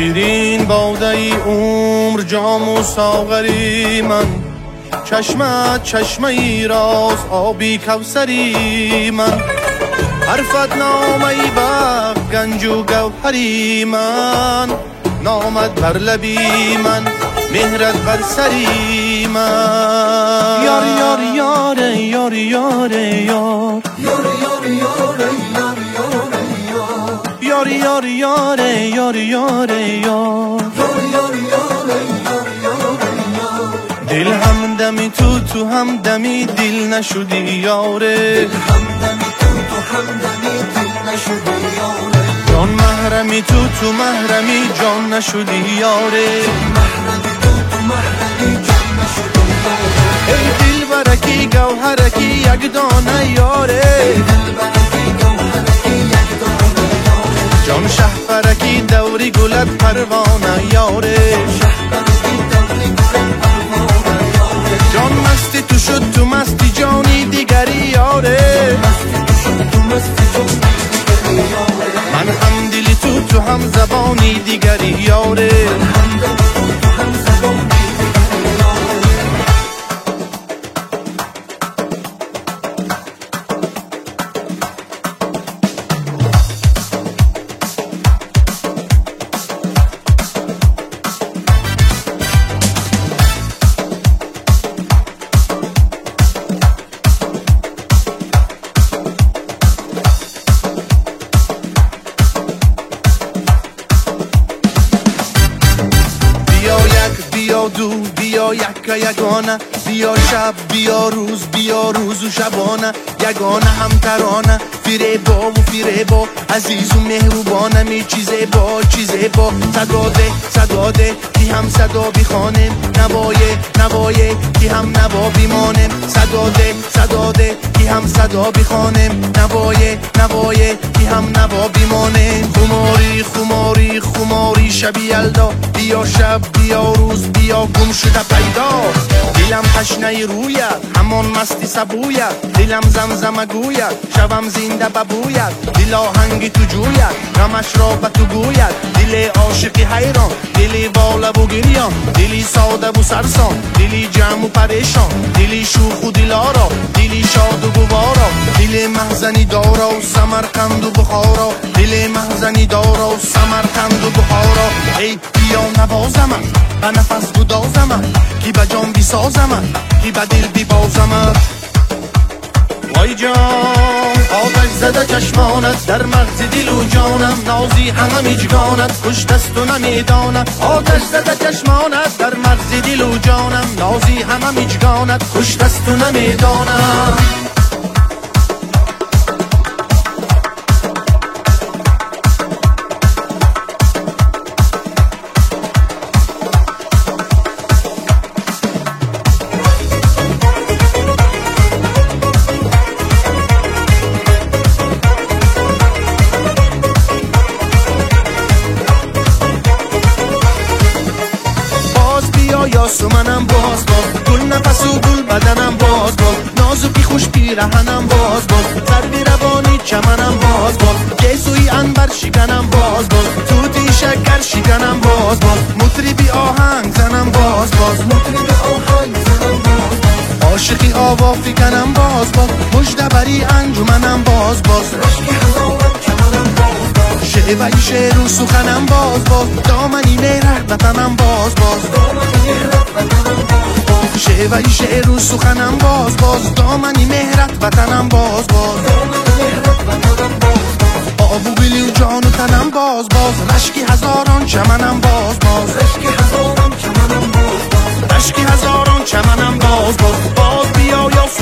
شیرین باده ای عمر جام و ساغری من، چشمت چشمه ای راز آبی کوثری من، حرفت نامه ای بخت گنج و گوهری من، نامت بر لبی من مهرت بر سری من. یار یار یار یار یار یار یار یار یار یار یار یار دل همدمی تو همدمی دل نشدی یاره، دل همدمی تو همدمی دل نشدی یاره، جان محرمی تو محرمی جان نشدی یاره، محرمی تو محرمی جان نشدی یاره. ای دل برکی گوهرکی یک دانه یاره، جان شهپرکی دوری گلت پروانه یاره، جان مستی تو شد تو مستی جانی دیگری یاره، من هم دلی تو هم زبانی دیگری یاره. بیا دو بیا یک یگانه، بیا شب بیا روز و شبانه، یگانه همترانه فریبا و فریبا، عزیز و مهربانه می چیزه با صداده کی هم صدا بخوانیم، نوایه کی هم نوا بیمانیم، صداده کی هم صدا بخوانیم، نوایه کی هم نوا بیمانیم. خماری شبی یلدا، بیا شب بیا روز بیا گم شده پیدا، دلم تشنه رویت همان مستی سبویت، دلم زمزمه گوید شبم زنده ببوید، دل آهنگی تو جوید غمش را به تو گوید، دل عاشقی حیران دلی واله و گریان، دلی ساده و سرسان دلی جمع و پریشان، دلی شوخ و دلارا دلی شاد و گوارا، دل محزنی دارا و سمرقند و بخارا، دل محزنی دارا و سمرقند و بخارا. ای بیا نوازمت به نفس گدازمت، کی به جان بیسازمت کی به دل بیبازمت. وای جان آتش زده چشمانت در مغز دل و جانم، نازی همه میجگانت خوش دست و نمیدانم، آتش زده چشمانت در مغز دل و جانم، نازی همه میجگانت خوش دست و نمیدانم. یاسو منم باز گل نفس و گل بدنم باز نازکی خوش پیرهنم باز سروی روانی چمنم باز گیسوی انبر شکنم باز توتی شکر شکنم باز مطربی آهنگ زنم باز مطربی آهنگ زنم باز، عاشقی آوا فکنم باز مجده بری انجمنم باز رشک هزارم چمنم باز، شعبهی شعر و سخنم باز دامنی مهرت وطنم باز شعبهی شعر و سخنم باز دامنی مهرت وطنم باز آب و گلی و جان و تنم باز رشکی هزاران چمنم باز رشک هزارم چمنم باز، رشکی هزاران چمنم باز بیا یا